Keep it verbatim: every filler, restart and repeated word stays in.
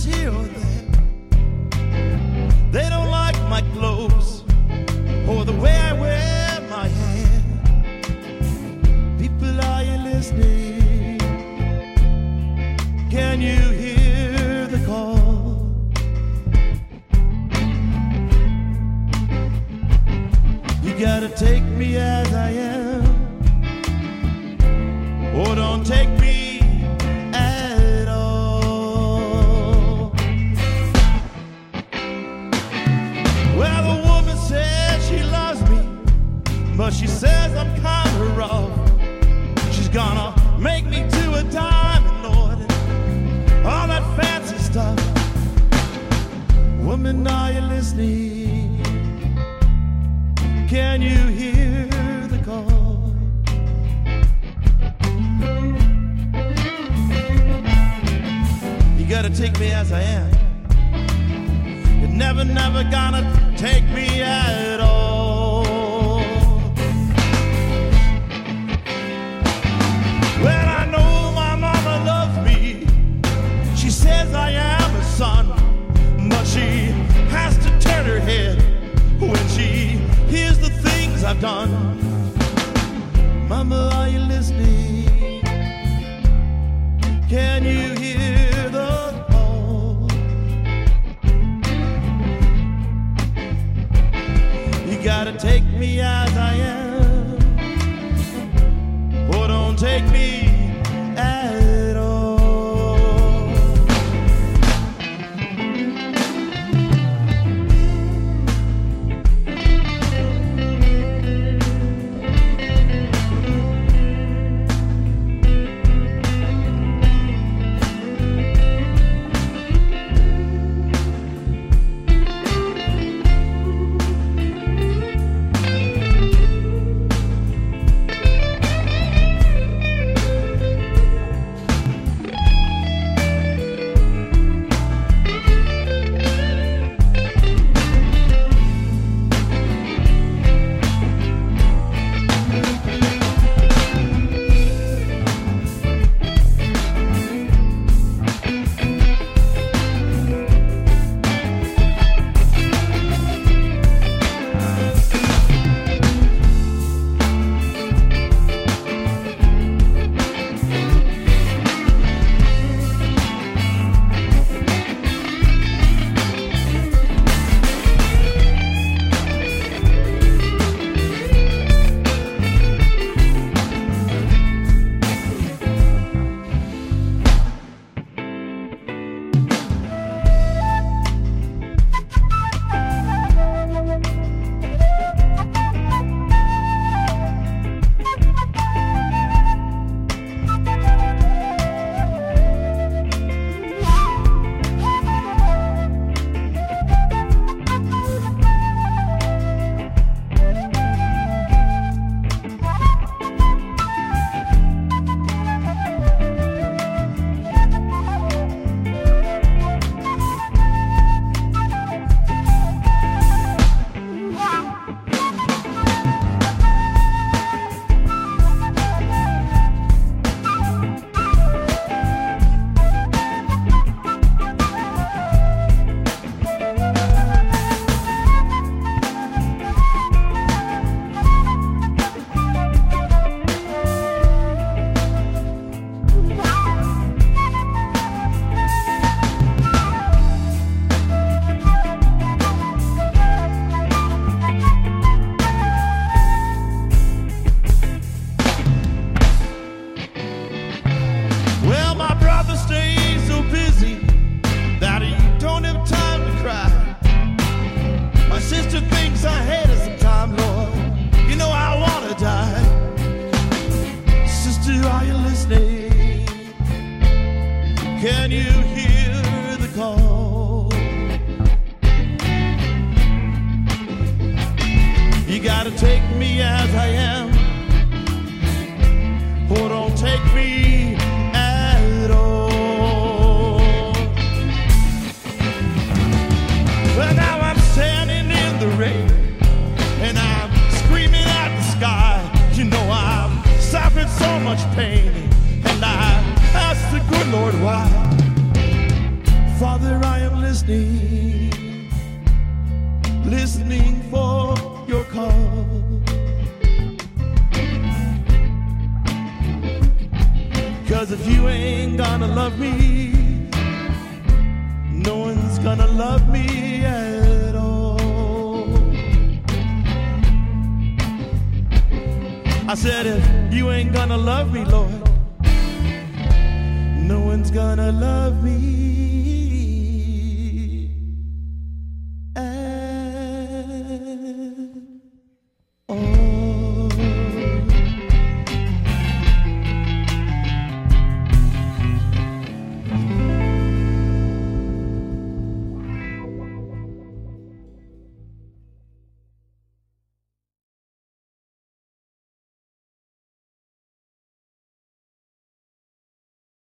here or there. They don't like my clothes or the way I wear my hair. People, are you listening? Can you hear the call? You gotta take me as I am, or don't take me at all. Well, the woman says she loves me, but she says I'm kinda rough. She's gonna make me do a diamond, Lord, and all that fancy stuff. Woman, are you listening? Can you hear the call? You gotta take me as I am. You're never, never gonna take me at all. Well, I know my mama loves me. She says I am a son, but she has to turn her head when she hears the things I've done. Mama, are you listening? Can you hear the call? You gotta take me as I am, or don't take me at all. Can you hear the call? You gotta take me as I am, or don't take me at all. Well, now I'm standing in the rain, and I'm screaming at the sky. You know I've suffered so much pain, and I asked the good Lord why. Father, listening, listening for your call. Cause if you ain't gonna love me, no one's gonna love me at all. I said if you ain't gonna love me, Lord, no one's gonna love me